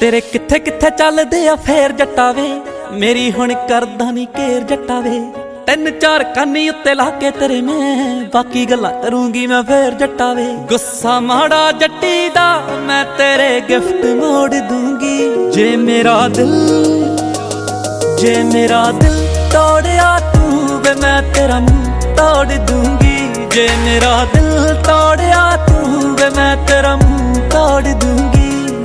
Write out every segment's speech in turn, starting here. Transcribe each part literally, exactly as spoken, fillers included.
तेरे किथे किथे चलदे आ फेर जट्टा वे, मेरी हुण करदा नी घेर जट्टा वे। तीन चार कानी उत्ते लाके तेरे मैं बाकी गल्लां करूंगी मैं फेर जट्टा वे। गुस्सा माड़ा जट्टी दा मैं तेरे गिफ्ट मोड़ दूंगी। जे मेरा दिल जे मेरा दिल तोड़िया तू वे मैं तेरा मुंह तोड़ दूंगी। जे मेरा दिल तोड़िया तू वे मैं तेरा मुंह तोड़ दूंगी।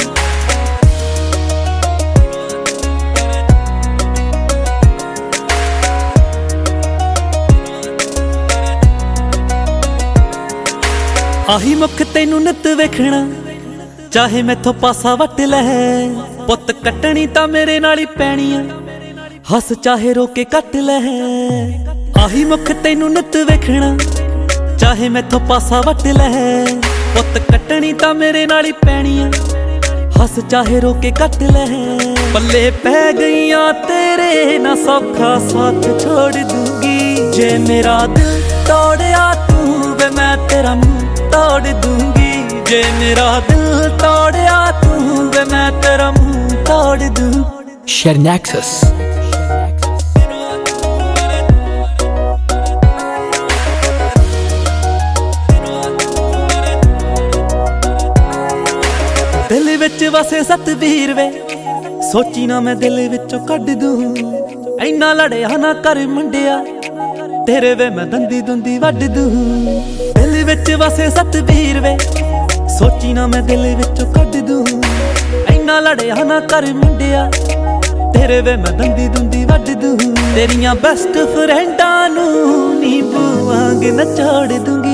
आही मुख तेनू नित वेखना चाहे मैथों पासा वट लै। पुत कटनी तां मेरे नाल ही पैनी आ, हस चाहे रोके कट लै। आही मुख तेनू नित वेखना चाहे मैथों पासा वट लै। पुत कटनी तां मेरे नाल ही पैनी आ, हस चाहे रोके कट लै। पल्ले पै गईयां तेरे ना सौखा साथ छोड़ दूंगी। जे मेरा दिल तोड़िया तू वे मैं तेरा मुंह तोड़ दूंगी। जे मेरा दिल तोड़िया तू वे मैं तेरा मुंह तोड़ दूं। Shernaxus दिल विच वसे सतबीर वे, सोची ना मैं दिल विचों कढ दूं। इन्ना लड़िया ना कर मुंडिया तेरे वे मैं दंदी दुंदी वड दूं। दिल विच वसे सतबीर वे, सोची ना मैं दिल विचों कढ दूं। इन्ना लड़िया ना कर मुंडिया तेरे वे मैं दंदी दुंदी वड दूं। तेरियां बेस्ट फ्रेंडां नू नींबू वांग नचोड़ दूंगी।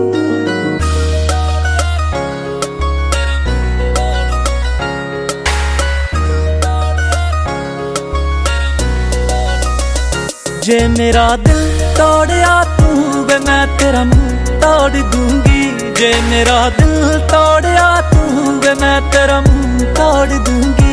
जे मेरा दिल तोड़िया तू वे मैं तेरा मुंह तोड़ दूंगी। जे मेरा दिल तोड़िया तू वे मैं तेरा मुंह तोड़ दूंगी।